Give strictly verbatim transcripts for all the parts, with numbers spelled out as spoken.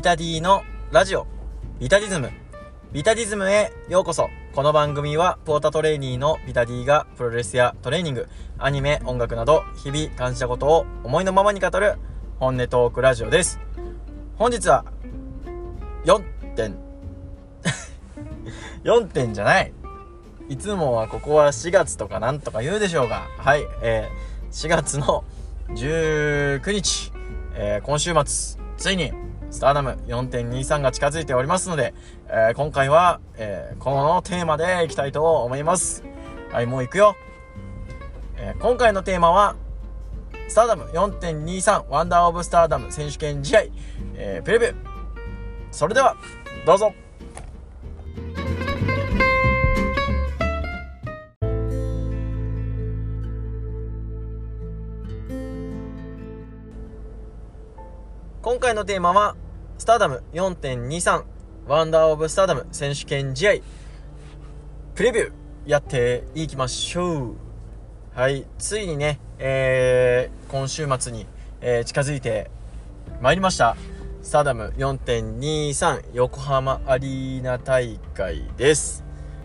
ビタディのラジオビタディズムビタディズムへようこそ。この番組はポータトレーニーのビタディがプロレスやトレーニング、アニメ、音楽など日々感じたことを思いのままに語る本音トークラジオです。本日はよんてんよんてんじゃない、いつもはここはしがつとかなんとか言うでしょうが、はい、えー、しがつのじゅうくにち、えー、今週末ついにスターダム よんてんにじゅうさん が近づいておりますので、えー、今回は、えー、このテーマでいきたいと思います。はい、もう行くよ。えー、今回のテーマはスターダム よんてんにじゅうさん ワンダーオブスターダム選手権試合、えー、プレビュー。それではどうぞ。今回のテーマはスターダム よんてんにじゅうさん ワンダーオブスターダム選手権試合プレビューやっていきましょう。はい、ついにね、えー、今週末に、えー、近づいてまいりましたスターダム よんてんにじゅうさん 横浜アリーナ大会です。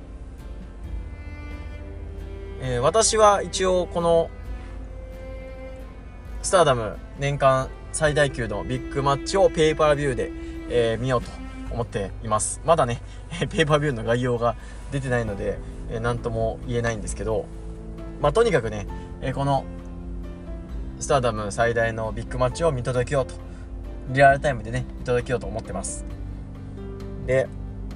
えー、私は一応このスターダム年間最大級のビッグマッチをペーパービューで、えー、見ようと思っています。まだねペーパービューの概要が出てないので、えー、何とも言えないんですけど、まあとにかくね、えー、このスターダム最大のビッグマッチを見届けようと、リアルタイムでね見届けようと思ってます。で、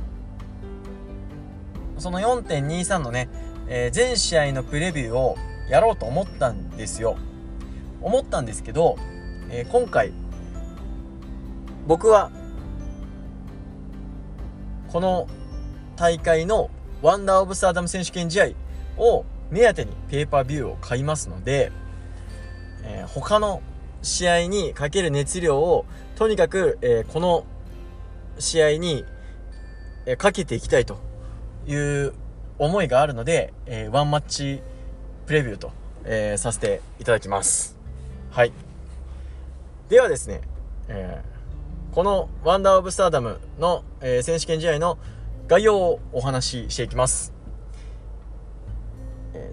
その よんてんにじゅうさん のね、えー、全試合のプレビューをやろうと思ったんですよ思ったんですけど、えー、今回僕はこの大会のワンダーオブスターダム選手権試合を目当てにペーパービューを買いますので、えー、他の試合にかける熱量をとにかく、えー、この試合に、えー、かけていきたいという思いがあるので、えー、ワンマッチプレビューと、えー、させていただきます。はい。ではですね、えー、このワンダーオブスターダムの、えー、選手権試合の概要をお話ししていきます。え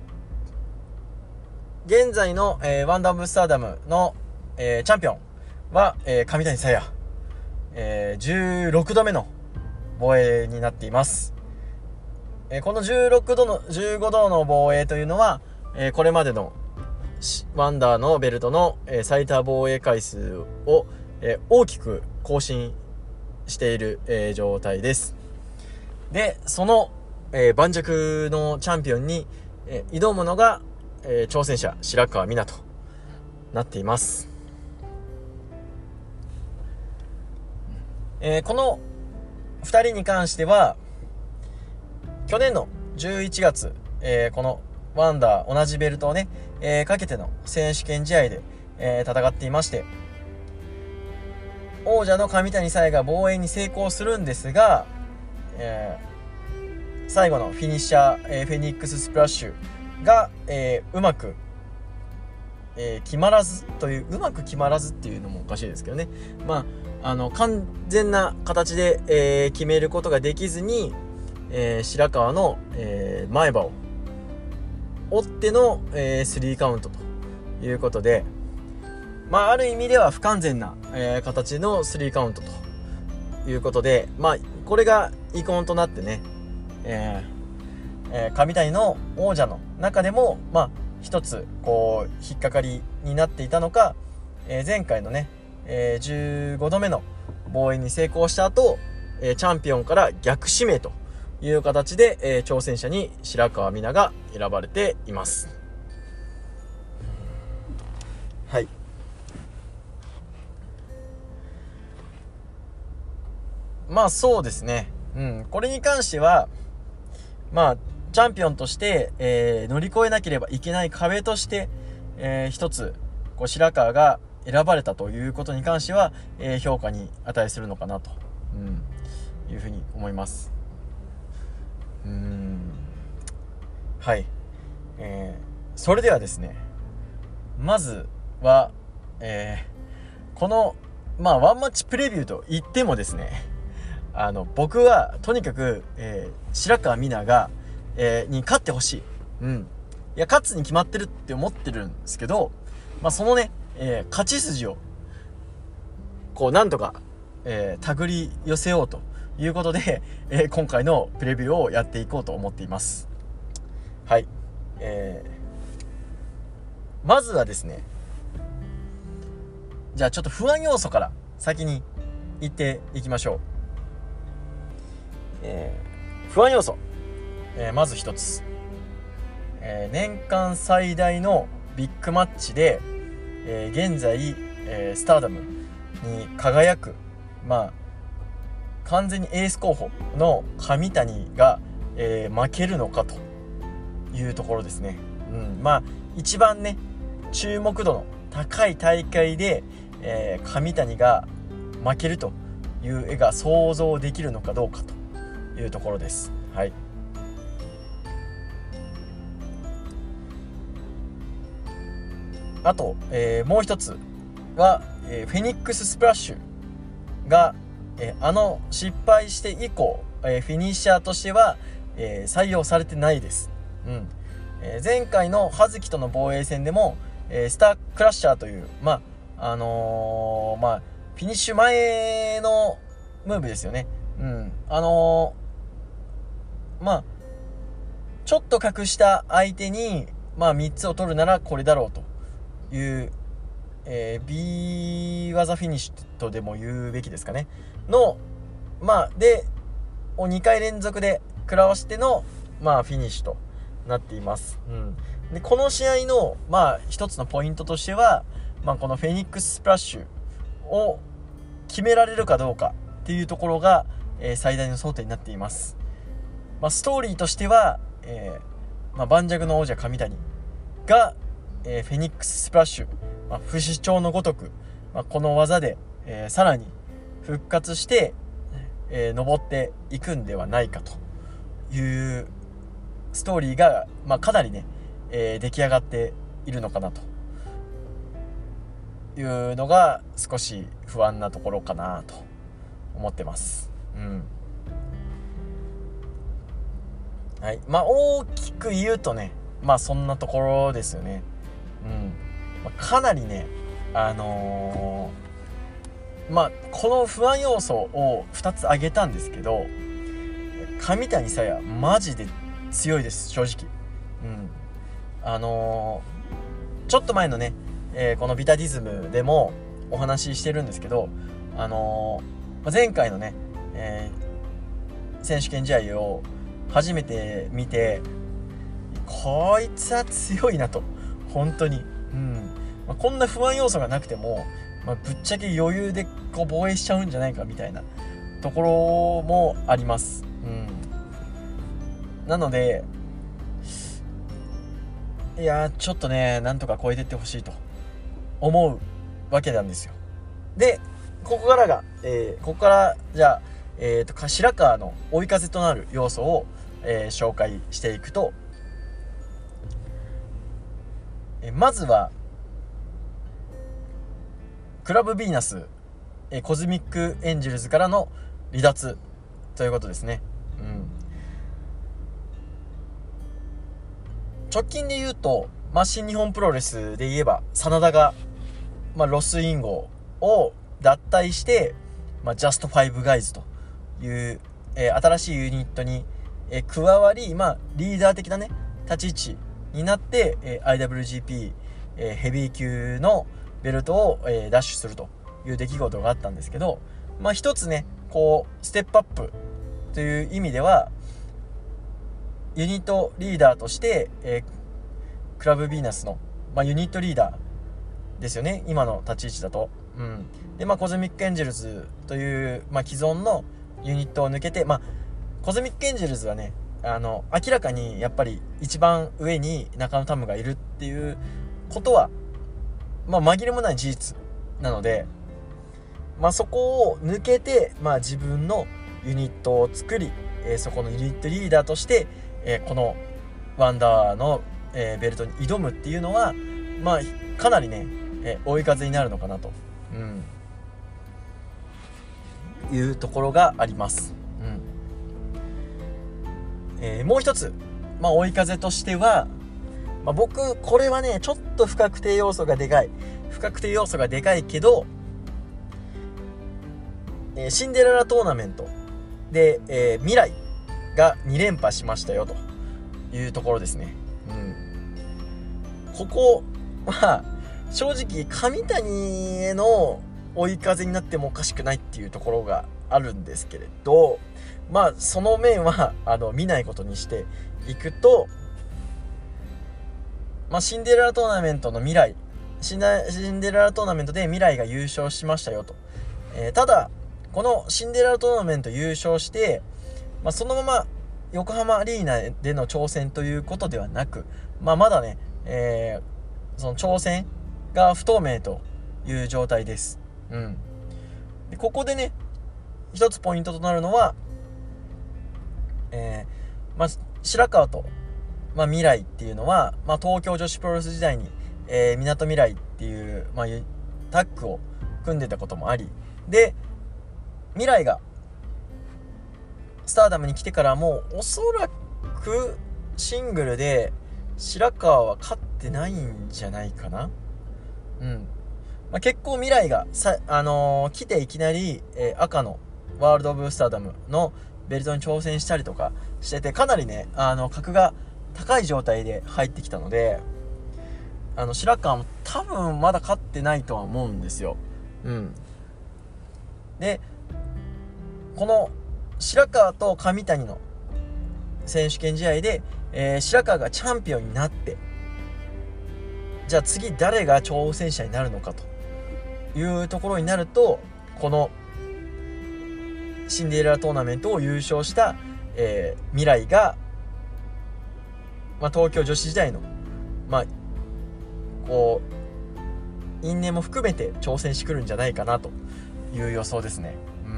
ー、現在の、えー、ワンダーオブスターダムの、えー、チャンピオンは、えー、上谷沙耶、えー、じゅうろくどめの防衛になっています。えー、このじゅうろくどのじゅうごどの防衛というのは、えー、これまでのワンダーのベルトの、えー、最多防衛回数を、えー、大きく更新している、えー、状態です。で、その、えー、盤石のチャンピオンに、えー、挑むのが、えー、挑戦者白川美奈となっています。えー、このふたりに関しては去年のじゅういちがつ、えー、このワンダー同じベルトをね、えー、かけての選手権試合で、えー、戦っていまして、王者の上谷沙耶が防衛に成功するんですが、えー、最後のフィニッシャー、えー、フェニックススプラッシュが、えー、うまく、えー、決まらずといううまく決まらずっていうのもおかしいですけどね、まああの完全な形で、えー、決めることができずに、えー、白川の、えー、前歯を追っての、えー、スリーカウントということで、まあある意味では不完全な、えー、形のスリーカウントということで、まあこれが遺恨となってね、えーえー、上谷の王者の中でもまあ一つこう引っかかりになっていたのか、えー、前回のね、えー、じゅうごどめの防衛に成功した後、えー、チャンピオンから逆指名という形で、えー、挑戦者に白川美奈が選ばれています。はい。まあそうですね、うん、これに関してはまあチャンピオンとして、えー、乗り越えなければいけない壁として、えー、一つこう白川が選ばれたということに関しては、えー、評価に値するのかなと、うん、いうふうに思います。うーんはい、えー、それではですね、まずは、えー、このまあワンマッチプレビューと言ってもですね、あの僕はとにかく、えー、白川美奈が、えー、に勝ってほしい。うん。いや、勝つに決まってるって思ってるんですけど、まあそのね、えー、勝ち筋をこうなんとか、えー、手繰り寄せようということで、えー、今回のプレビューをやっていこうと思っています。はい。えー、まずはですね、じゃあちょっと不安要素から先に言っていきましょう。えー、不安要素、えー、まず一つ、えー、年間最大のビッグマッチで、えー、現在、えー、スターダムに輝く、まあ完全にエース候補の上谷が、えー、負けるのかというところですね。うん、まあ一番ね注目度の高い大会で、えー、上谷が負けるという絵が想像できるのかどうかというところです。はい。あと、えー、もう一つは、えー、フェニックススプラッシュが、えー、あの失敗して以降、えー、フィニッシャーとしては、えー、採用されてないです。うんえー、前回の葉月との防衛戦でも、えー、スタークラッシャーという、まああのー、まあフィニッシュ前のムーブですよね。うん、あのー、まあちょっと隠した相手に、まあ、みっつを取るならこれだろうという、えー、B 技フィニッシュとでも言うべきですかねの、まあでをにかい連続で食らわしての、まあ、フィニッシュとなっています。うん、でこの試合の、まあ、一つのポイントとしては、まあ、このフェニックススプラッシュを決められるかどうかっていうところが、えー、最大の争点になっています。まあ、ストーリーとしては、えーまあ、盤石の王者上谷が、えー、フェニックススプラッシュ、まあ、不死鳥のごとく、まあ、この技で、えー、さらに復活して、えー、登っていくんではないかというストーリーが、まあ、かなりね、えー、出来上がっているのかなというのが少し不安なところかなと思ってます。うんはい、まあ大きく言うとね、まあそんなところですよね。うん、まあ、かなりね、あのー、まあこの不安要素をふたつ挙げたんですけど、上谷さやマジで強いです正直。うん、あのー、ちょっと前のね、えー、このビタディズムでもお話ししてるんですけど、あのー、前回のね、えー、選手権試合を初めて見てこいつは強いなと本当に、うんまあ、こんな不安要素がなくても、まあ、ぶっちゃけ余裕でこう防衛しちゃうんじゃないかみたいなところもあります。うん、なのでいやちょっとねなんとか超えてってほしいと思うわけなんですよ。でここからが、えー、ここからじゃあ、えーと、白川の追い風となる要素をえー、紹介していくと、えー、まずはクラブヴィーナス、えー、コズミックエンジェルズからの離脱ということですね。うん、直近で言うと、まあ、新日本プロレスで言えば真田が、まあ、ロスインゴを脱退して、まあ、ジャストファイブガイズという、えー、新しいユニットにえ加わり、まあ、リーダー的なね立ち位置になって、えー、アイダブリュージーピー、えー、ヘビー級のベルトを、えー、奪取するという出来事があったんですけど、まあ一つねこうステップアップという意味ではユニットリーダーとして、えー、クラブヴィーナスの、まあ、ユニットリーダーですよね今の立ち位置だと。うん、でまあコズミックエンジェルズという、まあ、既存のユニットを抜けて、まあコズミックエンジェルズはねあの明らかにやっぱり一番上に中野タムがいるっていうことは、まあ、紛れもない事実なので、まあ、そこを抜けて、まあ、自分のユニットを作り、えー、そこのユニットリーダーとして、えー、このワンダーの、えー、ベルトに挑むっていうのは、まあ、かなりね、えー、追い風になるのかなと。うんいうところがあります。うんえー、もう一つ、まあ、追い風としては、まあ、僕これはねちょっと不確定要素がでかい不確定要素がでかいけど、えー、シンデレラトーナメントで、えー、未来がに連覇しましたよというところですね。うん、ここは正直上谷への追い風になってもおかしくないっていうところがあるんですけれど、まあその面はあの見ないことにしていくと、まあ、シンデレラトーナメントの未来シンデレラトーナメントで未来が優勝しましたよと、えー、ただこのシンデレラトーナメント優勝して、まあ、そのまま横浜アリーナでの挑戦ということではなく、まあ、まだね、えー、その挑戦が不透明という状態です。うん、でここでね一つポイントとなるのは、えーまあ、白川と、まあ、未来っていうのは、まあ、東京女子プロレス時代にみなとみらいっていう、まあ、タッグを組んでたこともあり、で未来がスターダムに来てからもおそらくシングルで白川は勝ってないんじゃないかな。うんまあ、結構未来がさ、あのー、来ていきなり、えー、赤のワールド・オブ・スターダムのベルトに挑戦したりとかしてて、かなりねあの格が高い状態で入ってきたので、あの白川も多分まだ勝ってないとは思うんですよ。うん、でこの白川と上谷の選手権試合で、えー、白川がチャンピオンになって、じゃあ次誰が挑戦者になるのかというところになると、このシンデレラトーナメントを優勝した、えー、未来が、まあ、東京女子時代のまあこう因縁も含めて挑戦してくるんじゃないかなという予想ですね。うん、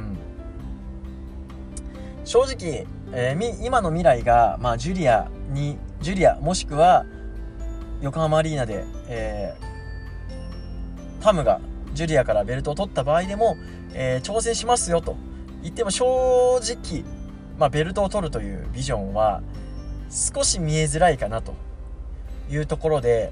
正直、えー、今の未来が、まあ、ジュリアにジュリアもしくは横浜アリーナで、えー、タムがジュリアからベルトを取った場合でも、えー、挑戦しますよと言っても正直、まあ、ベルトを取るというビジョンは少し見えづらいかなというところで、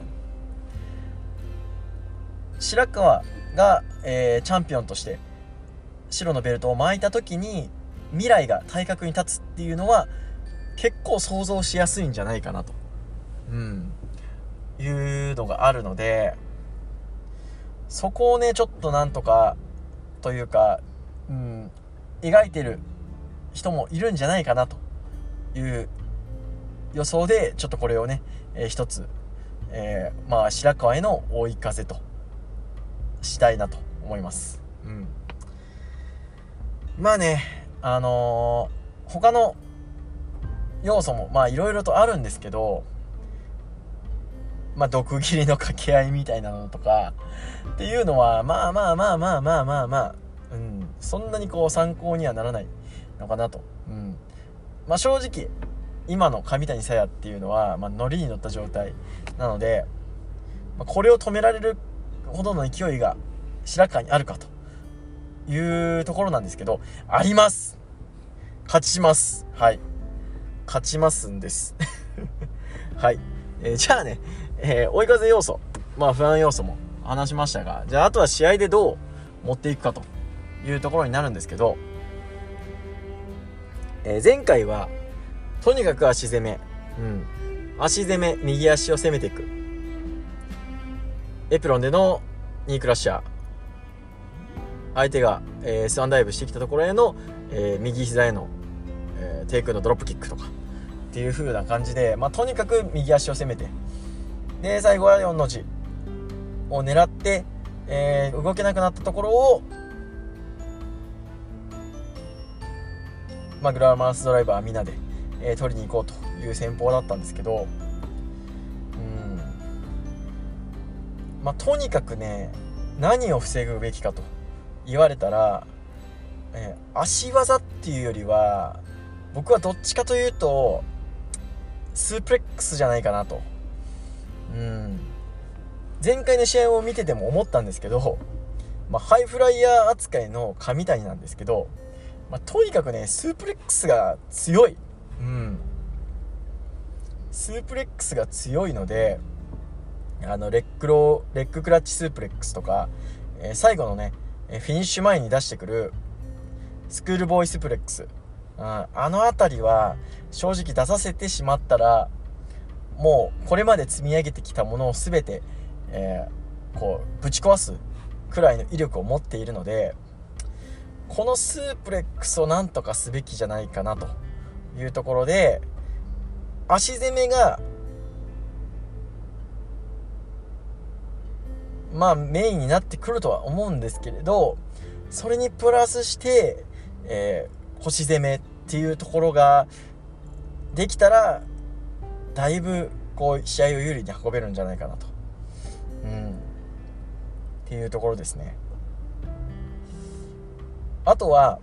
白川が、えー、チャンピオンとして白のベルトを巻いた時に未来が対角に立つっていうのは結構想像しやすいんじゃないかなと、うん、いうのがあるので、そこをねちょっとなんとかというか、うん、描いてる人もいるんじゃないかなという予想で、ちょっとこれをね、えー、一つ、えー、まあ白川への追い風としたいなと思います。うん、まあねあのー、他の要素もまあいろいろとあるんですけど、まあ毒斬りの掛け合いみたいなのとかっていうのはまあまあまあまあまあまあまあ、うん、そんなにこう参考にはならないのかなと。うん、まあ正直今の上谷沙耶っていうのは、まあ、ノリに乗った状態なので、まあ、これを止められるほどの勢いが白川にあるかというところなんですけど、あります。勝ちます。はい勝ちますんですはい、えー、じゃあね、えー、追い風要素、まあ不安要素も話しましたが、じゃああとは試合でどう持っていくかというところになるんですけど、えー、前回はとにかく足攻め、うん、足攻め右足を攻めていく、エプロンでのニークラッシャー、相手が、えー、スワンダイブしてきたところへの、えー、右膝への、えー、テイクのドロップキックとかっていう風な感じで、まあ、とにかく右足を攻めて、で最後はよんの字を狙って、えー、動けなくなったところを、まあ、グラマースドライバーみんなで、えー、取りに行こうという戦法だったんですけど、うんまあ、とにかくね何を防ぐべきかと言われたら、えー、足技っていうよりは僕はどっちかというとスープレックスじゃないかなと、うん、前回の試合を見てても思ったんですけど、まあ、ハイフライヤー扱いの上谷なんですけど、 まあ、とにかくねスープレックスが強い、うん、スープレックスが強いので、あのレッグローレッグクラッチスープレックスとか、えー、最後のねフィニッシュ前に出してくるスクールボーイスープレックス、うん、あのあたりは正直出させてしまったらもうこれまで積み上げてきたものを全て、えー、こうぶち壊すくらいの威力を持っているので、このスープレックスをなんとかすべきじゃないかなというところで、足攻めがまあメインになってくるとは思うんですけれど、それにプラスして、えー、腰攻めっていうところができたらだいぶこう試合を有利に運べるんじゃないかなと、うん、っていうところですね。あとは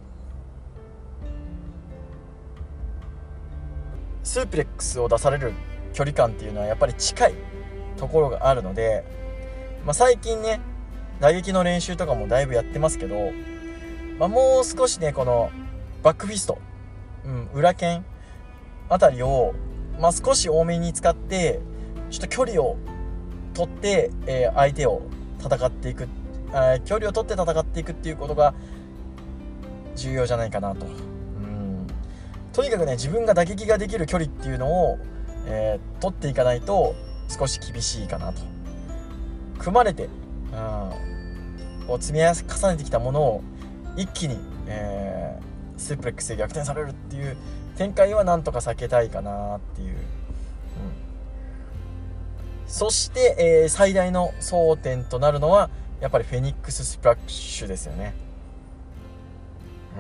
スープレックスを出される距離感っていうのはやっぱり近いところがあるので、まあ、最近ね打撃の練習とかもだいぶやってますけど、まあ、もう少しねこのバックフィスト、うん、裏剣あたりを、まあ、少し多めに使ってちょっと距離を取って、えー、相手を戦っていく、えー、距離を取って戦っていくっていうことが重要じゃないかなと。うん、とにかくね自分が打撃ができる距離っていうのを、えー、取っていかないと少し厳しいかなと。組まれて、うん、こう積み重ねてきたものを一気に、えー、スープレックスで逆転されるっていう展開はなんとか避けたいかなっていう、うん、そして、えー、最大の争点となるのはやっぱりフェニックススプラッシュですよね。うん、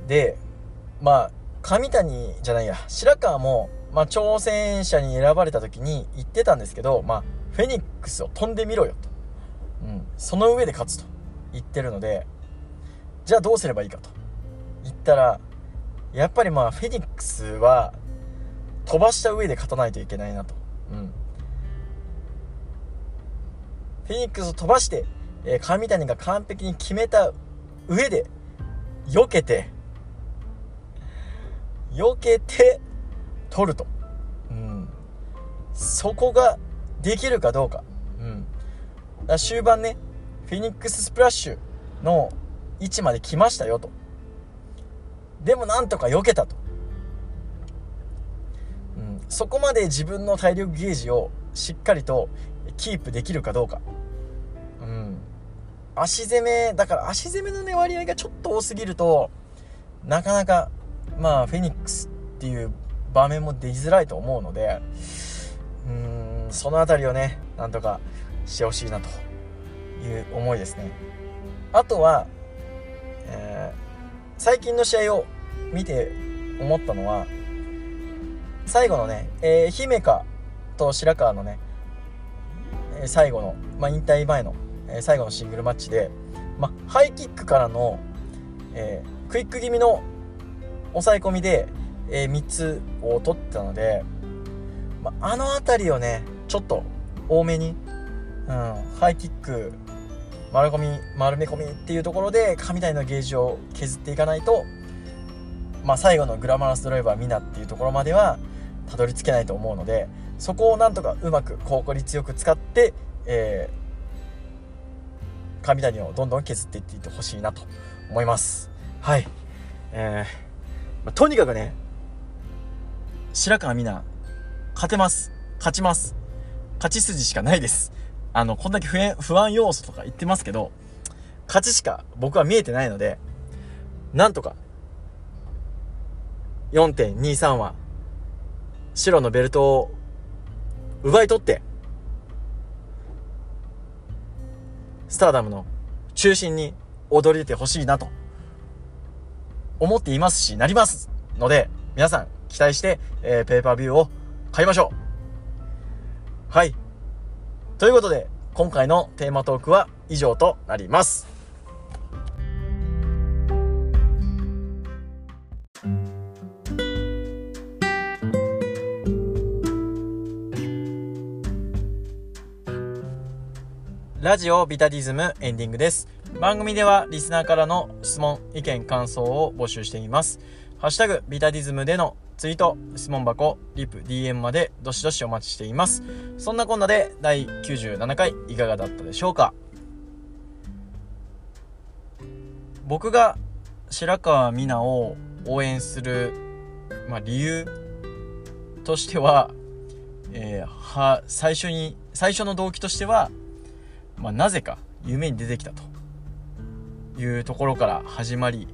でまあ上谷じゃないや白川も、まあ、挑戦者に選ばれた時に言ってたんですけど、まあ、フェニックスを飛んでみろよと、うん、その上で勝つと言ってるので、じゃあどうすればいいかと言ったらやっぱりまあフェニックスは飛ばした上で勝たないといけないなと、うん、フェニックスを飛ばして、えー、上谷が完璧に決めた上で避けて避けて取ると、うん、そこができるかどうか、うん、だから終盤ねフェニックススプラッシュの位置まで来ましたよと、でもなんとか避けたと、うん、そこまで自分の体力ゲージをしっかりとキープできるかどうか、うん、足攻めだから足攻めのね割合がちょっと多すぎるとなかなかまあフェニックスっていう場面も出づらいと思うので、うーんそのあたりをねなんとかしてほしいなという思いですね。あとは、えー、最近の試合を見て思ったのは最後のね、えー、姫香と白川のね最後の、まあ、引退前の、えー、最後のシングルマッチで、まあ、ハイキックからの、えー、クイック気味の抑え込みで、えー、みっつを取ったので、まあ、あの辺りをねちょっと多めに、うん、ハイキック丸込み丸め込みっていうところで上谷のゲージを削っていかないと、まあ、最後のグラマラスドライバーミナっていうところまではたどり着けないと思うので、そこをなんとかうまく効率よく使って、えー、上谷をどんどん削っていっていってほしいなと思います。はい、えーまあ、とにかくね白川美奈勝てます、勝ちます、勝ち筋しかないです。あのこんだけ不安、不安要素とか言ってますけど勝ちしか僕は見えてないので、なんとか よんてんにさん は白のベルトを奪い取ってスターダムの中心に躍り出てほしいなと思っていますし、なりますので皆さん期待して、えー、ペーパービューを買いましょう。はい、ということで今回のテーマトークは以上となります。ラジオビタディズムエンディングです。 番組ではリスナーからの質問、意見、感想を募集しています。ハッシュタグビタディズムでのツイート、質問箱、リプ、ディーエム までどしどしお待ちしています。そんなこんなでだいきゅうじゅうななかいいかがだったでしょうか。僕が白川美奈を応援する、まあ、理由としては、えー、は最初に最初の動機としては、まあ、なぜか夢に出てきたというところから始まり、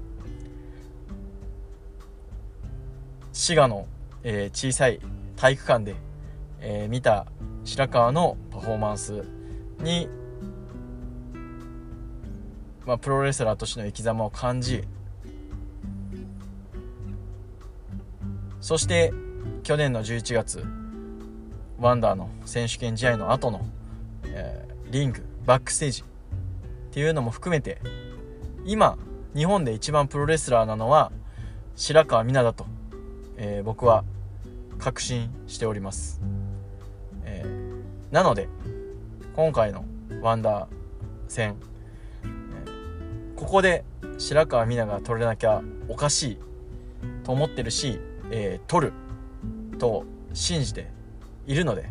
滋賀の、えー、小さい体育館で、えー、見た白川のパフォーマンスに、まあ、プロレスラーとしての生き様を感じ、そして去年のじゅういちがつワンダーの選手権試合の後の、えー、リングバックステージっていうのも含めて、今日本で一番プロレスラーなのは白川美奈だと、えー、僕は確信しております。えー、なので今回のワンダー戦、えー、ここで白川美奈が取れなきゃおかしいと思ってるし、えー、取ると信じているので、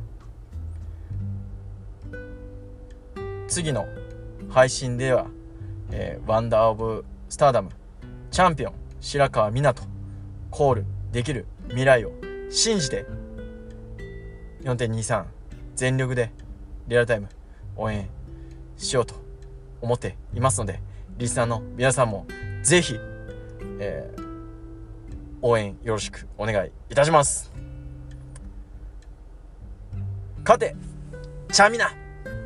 次の配信では、えー、ワンダーオブスターダムチャンピオン白川美奈とコールできる未来を信じて よんてんにじゅうさん 全力でリアルタイム応援しようと思っていますので、リスナーの皆さんもぜひ、えー、応援よろしくお願いいたします。勝てチャミナ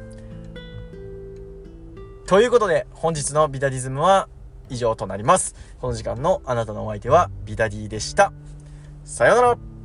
ということで、本日のビタディズムは以上となります。この時間のあなたのお相手はビタディでした。さようなら。